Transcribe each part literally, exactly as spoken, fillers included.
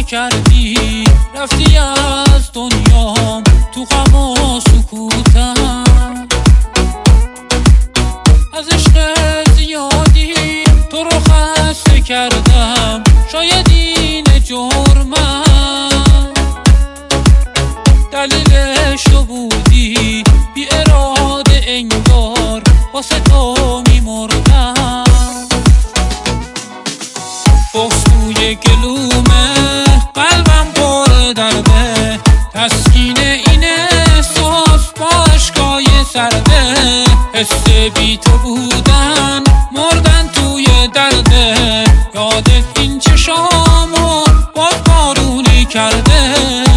نکردی، رفتی از دنیام تو غم و سکوتم. از عشق زیادی تو رو خسته کردم، شاید این جرمم. دلیلش تو بودی، بی اراده انگار واسه تو میمردم. بغض توی گلومه، قلبم پر درده، تسکین این احساس با اشکای سرده. حس بی تو بودن، مردن توی درده، یادت این چشامو با بارونی کرده.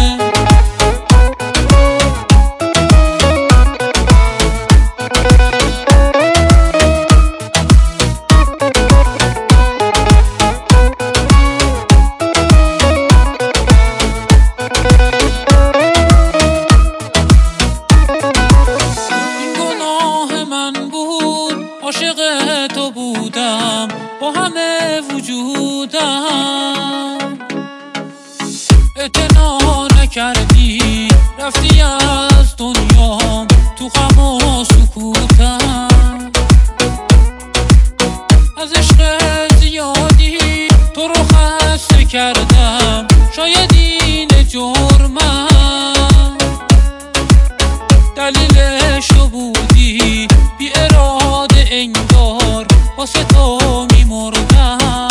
عاشق تو بودم با همه وجودم، اعتنا نکردی، رفتی از دنیام تو غم و سکوتم. از عشق زیادی تو رو خسته کردم، شاید این جرمم. دلیلش تو بودی، بی اراده انگار واسه تو میمردم.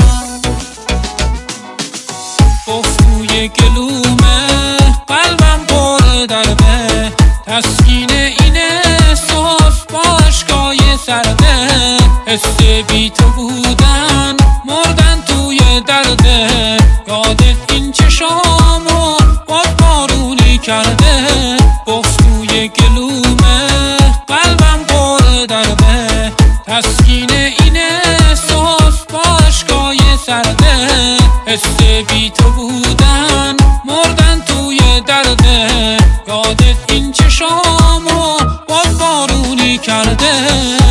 بغض توی گلومه، قلبم پر درده، تسکین این احساس با اشکای سرده. حس بی تو بودن، مردن توی درده، یادت این چشامو با بارونی کرده. بغض توی گلومه، قلبم پر درده، تسکین این احساس با اشکای سرده. حس بی تو بودن، مردن توی درده، یادت این چشامو با بارونی کرده.